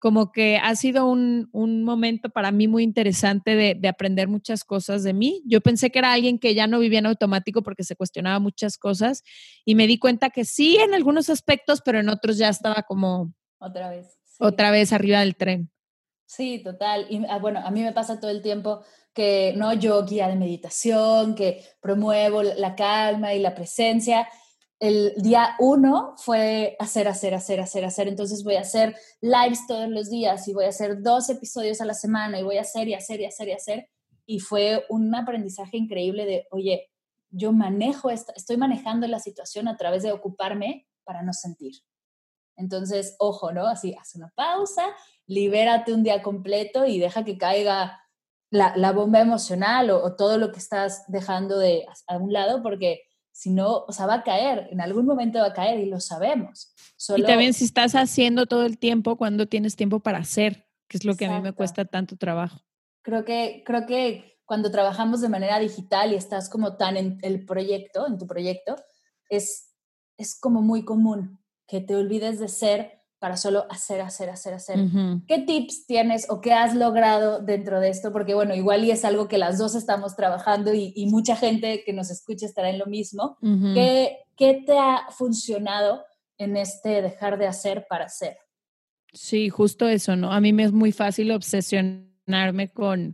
[SPEAKER 3] como que ha sido un, un momento para mí muy interesante de, de aprender muchas cosas de mí. Yo pensé que era alguien que ya no vivía en automático porque se cuestionaba muchas cosas y me di cuenta que sí en algunos aspectos, pero en otros ya estaba como
[SPEAKER 2] Otra vez, sí.
[SPEAKER 3] otra vez arriba del tren.
[SPEAKER 2] Sí, total. Y ah, bueno, a mí me pasa todo el tiempo que, ¿no? Yo guía de meditación, que promuevo la calma y la presencia. El día uno fue hacer, hacer, hacer, hacer, hacer. Entonces voy a hacer lives todos los días y voy a hacer dos episodios a la semana y voy a hacer y hacer y hacer y hacer. Y fue un aprendizaje increíble de, oye, yo manejo esta, estoy manejando la situación a través de ocuparme para no sentir. Entonces, ojo, ¿no? Así, haz una pausa, libérate un día completo y deja que caiga la, la bomba emocional o, o todo lo que estás dejando de a un lado, porque si no, o sea, va a caer, en algún momento va a caer y lo sabemos. Solo...
[SPEAKER 3] Y también si estás haciendo todo el tiempo, cuando tienes tiempo para hacer, que es lo que
[SPEAKER 2] Exacto.
[SPEAKER 3] a mí me cuesta tanto trabajo.
[SPEAKER 2] Creo que, creo que cuando trabajamos de manera digital y estás como tan en el proyecto, en tu proyecto, es, es como muy común que te olvides de ser para solo hacer, hacer, hacer, hacer. Uh-huh. ¿Qué tips tienes o qué has logrado dentro de esto? Porque bueno, igual y es algo que las dos estamos trabajando y, y mucha gente que nos escucha estará en lo mismo. Uh-huh. ¿Qué, ¿Qué te ha funcionado en este dejar de hacer para hacer?
[SPEAKER 3] Sí, justo eso, ¿no? A mí me es muy fácil obsesionarme con,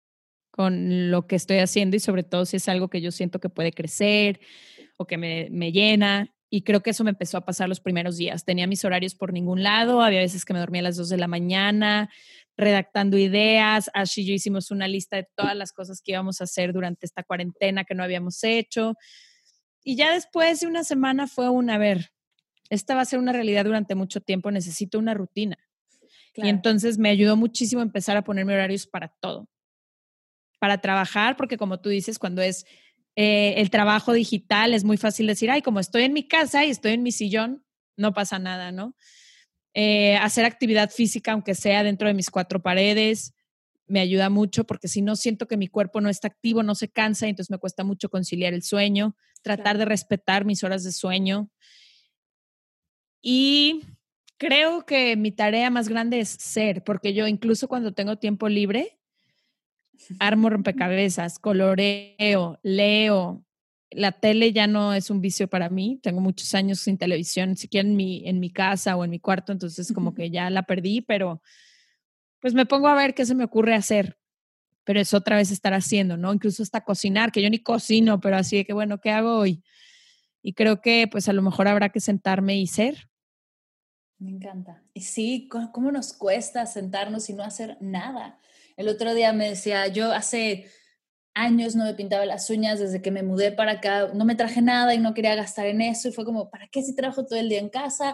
[SPEAKER 3] con lo que estoy haciendo y sobre todo si es algo que yo siento que puede crecer o que me, me llena. Y creo que eso me empezó a pasar los primeros días. Tenía mis horarios por ningún lado, había veces que me dormía a las dos de la mañana, redactando ideas. Ash y yo hicimos una lista de todas las cosas que íbamos a hacer durante esta cuarentena que no habíamos hecho. Y ya después de una semana fue un, a ver, esta va a ser una realidad durante mucho tiempo, necesito una rutina. Claro. Y entonces me ayudó muchísimo a empezar a ponerme horarios para todo. Para trabajar, porque como tú dices, cuando es eh, el trabajo digital es muy fácil decir, ay, como estoy en mi casa y estoy en mi sillón, no pasa nada, ¿no? Eh, hacer actividad física, aunque sea dentro de mis cuatro paredes, me ayuda mucho porque si no siento que mi cuerpo no está activo, no se cansa, y entonces me cuesta mucho conciliar el sueño, tratar claro. de respetar mis horas de sueño. Y creo que mi tarea más grande es ser, porque yo incluso cuando tengo tiempo libre, armo rompecabezas, coloreo, leo. La tele ya no es un vicio para mí. Tengo muchos años sin televisión, ni siquiera en mi, en mi casa o en mi cuarto, entonces como que ya la perdí, pero pues me pongo a ver qué se me ocurre hacer. Pero es otra vez estar haciendo, ¿no? Incluso hasta cocinar, que yo ni cocino, pero así de que, bueno, ¿qué hago hoy? Y creo que pues a lo mejor habrá que sentarme y ser.
[SPEAKER 2] Me encanta. Y sí, ¿cómo nos cuesta sentarnos y no hacer nada? El otro día me decía, yo hace años no me pintaba las uñas, desde que me mudé para acá, no me traje nada y no quería gastar en eso. Y fue como, ¿para qué si trabajo todo el día en casa?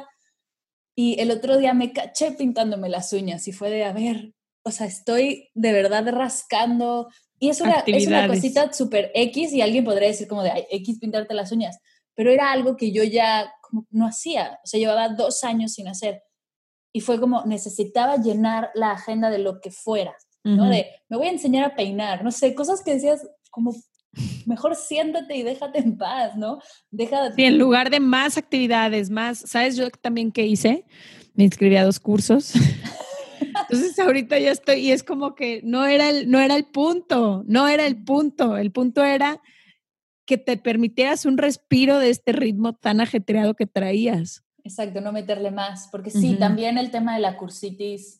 [SPEAKER 2] Y el otro día me caché pintándome las uñas y fue de, a ver, o sea, estoy de verdad rascando. Y es una, es una cosita súper X y alguien podría decir como de, ay, X pintarte las uñas. Pero era algo que yo ya como no hacía. O sea, llevaba dos años sin hacer. Y fue como, necesitaba llenar la agenda de lo que fuera, ¿no? Uh-huh. De, me voy a enseñar a peinar, no sé, cosas que decías como, mejor siéntate y déjate en paz, ¿no? Deja...
[SPEAKER 3] Sí, en lugar de más actividades, más, ¿sabes yo también qué hice? Me inscribí a dos cursos. Entonces ahorita ya estoy, y es como que no era el, no era el punto, no era el punto, el punto era que te permitieras un respiro de este ritmo tan ajetreado que traías.
[SPEAKER 2] Exacto, no meterle más, porque sí, uh-huh. también el tema de la cursitis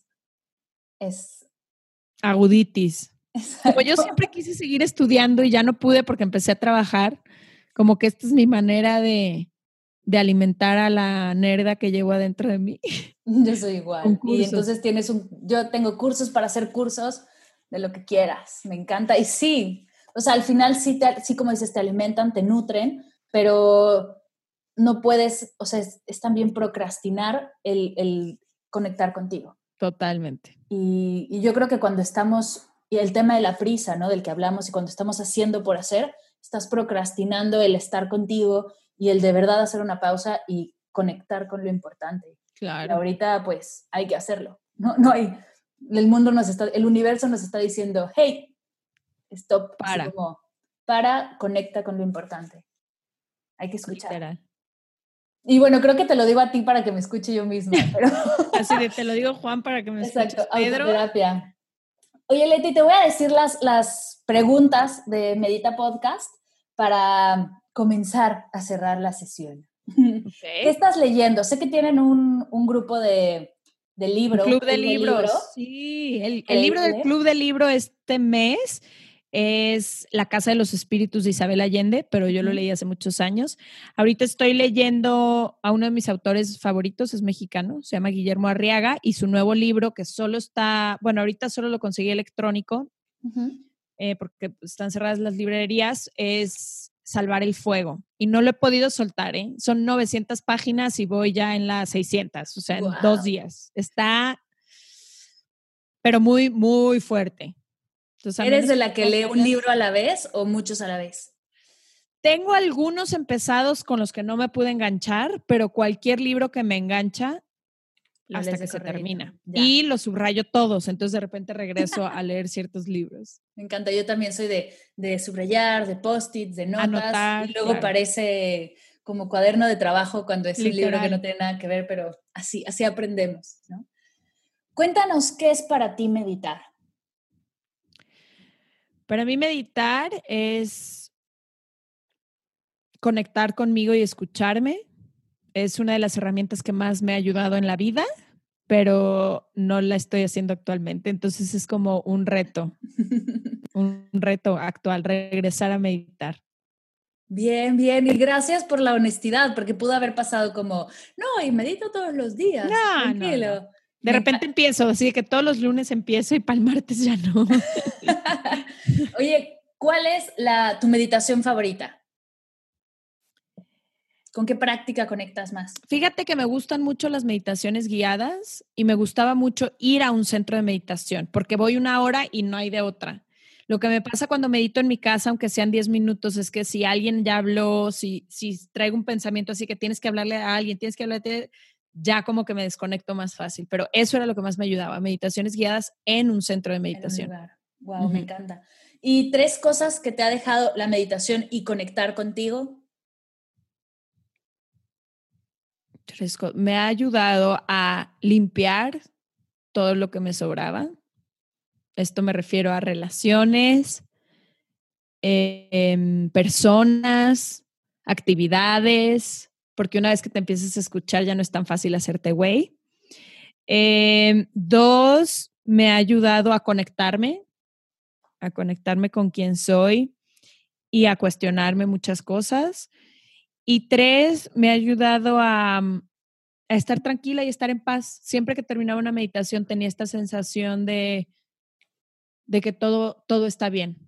[SPEAKER 2] es...
[SPEAKER 3] Aguditis. Exacto. Como yo siempre quise seguir estudiando y ya no pude porque empecé a trabajar, como que esta es mi manera de, de alimentar a la nerda que llevo adentro de mí.
[SPEAKER 2] Yo soy igual. Y entonces tienes un... Yo tengo cursos para hacer cursos de lo que quieras, me encanta. Y sí, o sea, al final sí, te, sí como dices, te alimentan, te nutren, pero... no puedes, o sea, es, es también procrastinar el, el conectar contigo.
[SPEAKER 3] Totalmente.
[SPEAKER 2] Y, y yo creo que cuando estamos, y el tema de la prisa, ¿no? Del que hablamos, y cuando estamos haciendo por hacer, estás procrastinando el estar contigo y el de verdad hacer una pausa y conectar con lo importante.
[SPEAKER 3] Claro.
[SPEAKER 2] Y ahorita, pues, hay que hacerlo. No, no hay, el mundo nos está, el universo nos está diciendo, hey, stop.
[SPEAKER 3] Para.
[SPEAKER 2] Así como, para, conecta con lo importante. Hay que escuchar.
[SPEAKER 3] Literal.
[SPEAKER 2] Y bueno, creo que te lo digo a ti para que me escuche yo misma. Pero...
[SPEAKER 3] Así de, te lo digo, Juan, para que me escuches,
[SPEAKER 2] Exacto,
[SPEAKER 3] Pedro.
[SPEAKER 2] autoterapia. Oye, Leti, te voy a decir las, las preguntas de Medita Podcast para comenzar a cerrar la sesión.
[SPEAKER 3] Okay.
[SPEAKER 2] ¿Qué estás leyendo? Sé que tienen un, un grupo de, de libros.
[SPEAKER 3] Un club de
[SPEAKER 2] club
[SPEAKER 3] libros.
[SPEAKER 2] De libro.
[SPEAKER 3] Sí, el, el libro del club de libro este mes es La Casa de los Espíritus de Isabel Allende, pero yo uh-huh. lo leí hace muchos años. Ahorita estoy leyendo a uno de mis autores favoritos, es mexicano, se llama Guillermo Arriaga, y su nuevo libro que solo está, bueno, ahorita solo lo conseguí electrónico, uh-huh. eh, porque están cerradas las librerías, es Salvar el Fuego. Y no lo he podido soltar, ¿eh? Son novecientas páginas y voy ya en las seiscientas, o sea, wow. en dos días. Está, pero muy, muy fuerte. Entonces,
[SPEAKER 2] ¿eres de la que lee un libro a la vez o muchos a la vez?
[SPEAKER 3] Tengo algunos empezados con los que no me pude enganchar, pero cualquier libro que me engancha lo hasta que se termina. Ya. Y los subrayo todos, entonces de repente regreso a leer ciertos libros.
[SPEAKER 2] Me encanta, yo también soy de, de subrayar, de post-its, de notas,
[SPEAKER 3] anotar,
[SPEAKER 2] y luego
[SPEAKER 3] claro.
[SPEAKER 2] parece como cuaderno de trabajo cuando es Literal. Un libro que no tiene nada que ver, pero así, así aprendemos, ¿no? Cuéntanos, ¿qué es para ti meditar?
[SPEAKER 3] Para mí meditar es conectar conmigo y escucharme. Es una de las herramientas que más me ha ayudado en la vida, pero no la estoy haciendo actualmente. Entonces es como un reto, un reto actual, regresar a meditar.
[SPEAKER 2] Bien, bien. Y gracias por la honestidad, porque pudo haber pasado como, no, y medito todos los días.
[SPEAKER 3] No,
[SPEAKER 2] tranquilo.
[SPEAKER 3] no, no. De Me repente encanta. empiezo, así que todos los lunes empiezo y para el martes ya no.
[SPEAKER 2] Oye, ¿cuál es la, tu meditación favorita? ¿Con qué práctica conectas más?
[SPEAKER 3] Fíjate que me gustan mucho las meditaciones guiadas y me gustaba mucho ir a un centro de meditación porque voy una hora y no hay de otra. Lo que me pasa cuando medito en mi casa, aunque sean diez minutos, es que si alguien ya habló, si, si traigo un pensamiento así que tienes que hablarle a alguien, tienes que hablarle, ya como que me desconecto más fácil. Pero eso era lo que más me ayudaba, meditaciones guiadas en un centro de meditación.
[SPEAKER 2] En un lugar. Wow, uh-huh. Me encanta. ¿Y tres cosas que te ha dejado la meditación y conectar contigo?
[SPEAKER 3] Me ha ayudado a limpiar todo lo que me sobraba. Esto me refiero a relaciones, eh, personas, actividades, porque una vez que te empiezas a escuchar ya no es tan fácil hacerte güey. Eh, dos, me ha ayudado a conectarme, a conectarme con quién soy y a cuestionarme muchas cosas. Y tres, me ha ayudado a, a estar tranquila y estar en paz. Siempre que terminaba una meditación tenía esta sensación de, de que todo, todo está bien.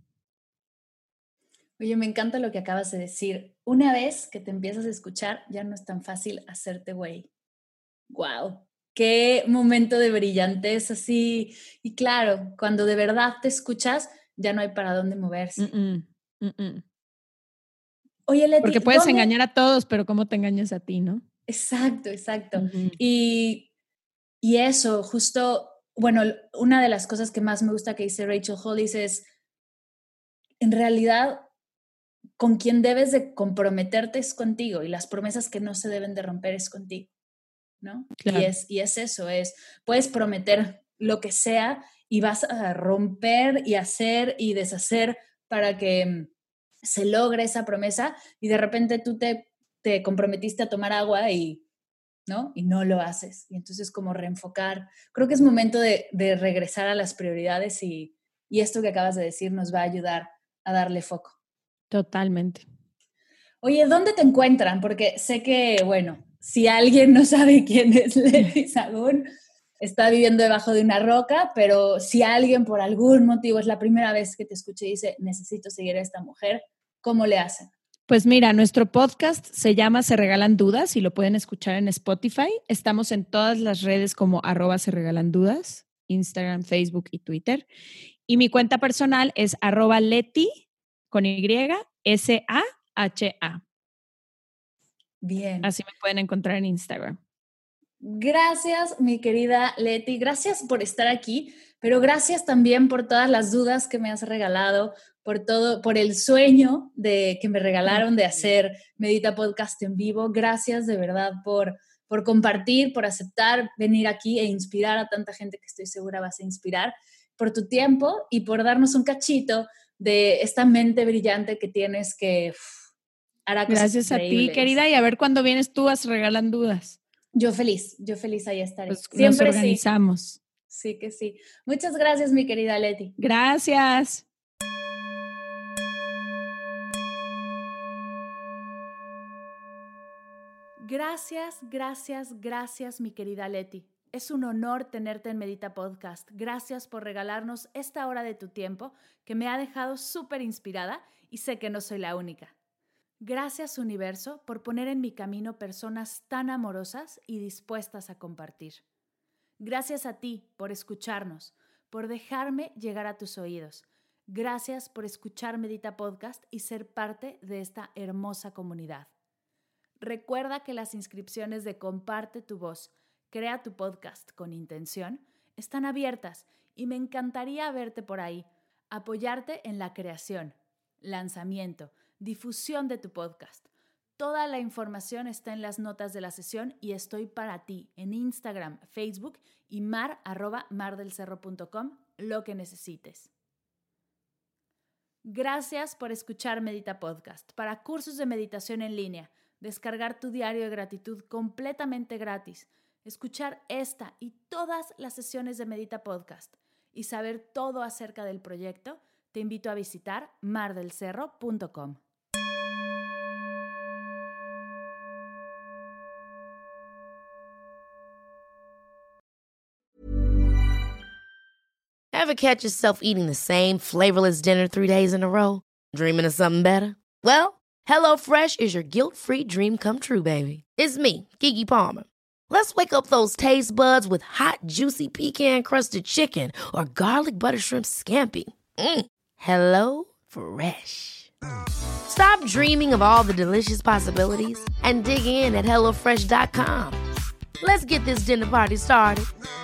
[SPEAKER 2] Oye, me encanta lo que acabas de decir. Una vez que te empiezas a escuchar, ya no es tan fácil hacerte güey. ¡Wow! Qué momento de brillantez así. Y claro, cuando de verdad te escuchas, ya no hay para dónde moverse.
[SPEAKER 3] Mm-mm, mm-mm.
[SPEAKER 2] Oye, Leti,
[SPEAKER 3] porque puedes
[SPEAKER 2] ¿dónde?
[SPEAKER 3] engañar a todos, pero ¿cómo te engañas a ti, no?
[SPEAKER 2] Exacto, exacto.
[SPEAKER 3] Uh-huh.
[SPEAKER 2] Y, y eso, justo, bueno, una de las cosas que más me gusta que dice Rachel Hollis es, en realidad, con quien debes de comprometerte es contigo y las promesas que no se deben de romper es contigo, ¿no?
[SPEAKER 3] Claro.
[SPEAKER 2] Y, es, y es eso, es, puedes prometer lo que sea y vas a romper y hacer y deshacer para que se logre esa promesa y de repente tú te, te comprometiste a tomar agua y, ¿no? Y no lo haces. Y entonces como reenfocar. Creo que es momento de, de regresar a las prioridades y, y esto que acabas de decir nos va a ayudar a darle foco.
[SPEAKER 3] Totalmente.
[SPEAKER 2] Oye, ¿dónde te encuentran? Porque sé que, bueno, si alguien no sabe quién es Leti Sagún, está viviendo debajo de una roca, pero si alguien por algún motivo es la primera vez que te escucha y dice, necesito seguir a esta mujer, ¿cómo le hacen?
[SPEAKER 3] Pues mira, nuestro podcast se llama Se Regalan Dudas y lo pueden escuchar en Spotify. Estamos en todas las redes como arroba Se Regalan Dudas, Instagram, Facebook y Twitter. Y mi cuenta personal es arroba Leti con Y, S A H A.
[SPEAKER 2] Bien.
[SPEAKER 3] Así me pueden encontrar en Instagram.
[SPEAKER 2] Gracias, mi querida Leti. Gracias por estar aquí, pero gracias también por todas las dudas que me has regalado, por todo, por el sueño de, que me regalaron de hacer Medita Podcast en vivo. Gracias de verdad por, por compartir, por aceptar venir aquí e inspirar a tanta gente que estoy segura vas a inspirar, por tu tiempo y por darnos un cachito de esta mente brillante que tienes que uf, hará cosas
[SPEAKER 3] Gracias
[SPEAKER 2] increíbles.
[SPEAKER 3] a ti, querida, y a ver cuándo vienes tú a Regalan Dudas.
[SPEAKER 2] Yo feliz, yo feliz ahí estaré.
[SPEAKER 3] Pues
[SPEAKER 2] Siempre
[SPEAKER 3] nos organizamos.
[SPEAKER 2] Sí. sí que sí. Muchas gracias, mi querida Leti.
[SPEAKER 3] Gracias.
[SPEAKER 2] Gracias, gracias, gracias, mi querida Leti. Es un honor tenerte en Medita Podcast. Gracias por regalarnos esta hora de tu tiempo que me ha dejado súper inspirada y sé que no soy la única. Gracias, universo, por poner en mi camino personas tan amorosas y dispuestas a compartir. Gracias a ti por escucharnos, por dejarme llegar a tus oídos. Gracias por escuchar Medita Podcast y ser parte de esta hermosa comunidad. Recuerda que las inscripciones de Comparte tu Voz, Crea tu Podcast con Intención están abiertas y me encantaría verte por ahí, apoyarte en la creación, lanzamiento, difusión de tu podcast. Toda la información está en las notas de la sesión y estoy para ti en Instagram, Facebook y mar arroba mardelcerro punto com, lo que necesites. Gracias por escuchar Medita Podcast. Para cursos de meditación en línea, descargar tu diario de gratitud completamente gratis, escuchar esta y todas las sesiones de Medita Podcast y saber todo acerca del proyecto, te invito a visitar mar del cerro punto com.
[SPEAKER 4] Ever catch yourself eating the same flavorless dinner three days in a row? Dreaming of something better? Well, HelloFresh is your guilt-free dream come true, baby. It's me, Keke Palmer. Let's wake up those taste buds with hot, juicy pecan-crusted chicken or garlic butter shrimp scampi. Mm. Hello Fresh. Stop dreaming of all the delicious possibilities and dig in at hello fresh dot com. Let's get this dinner party started.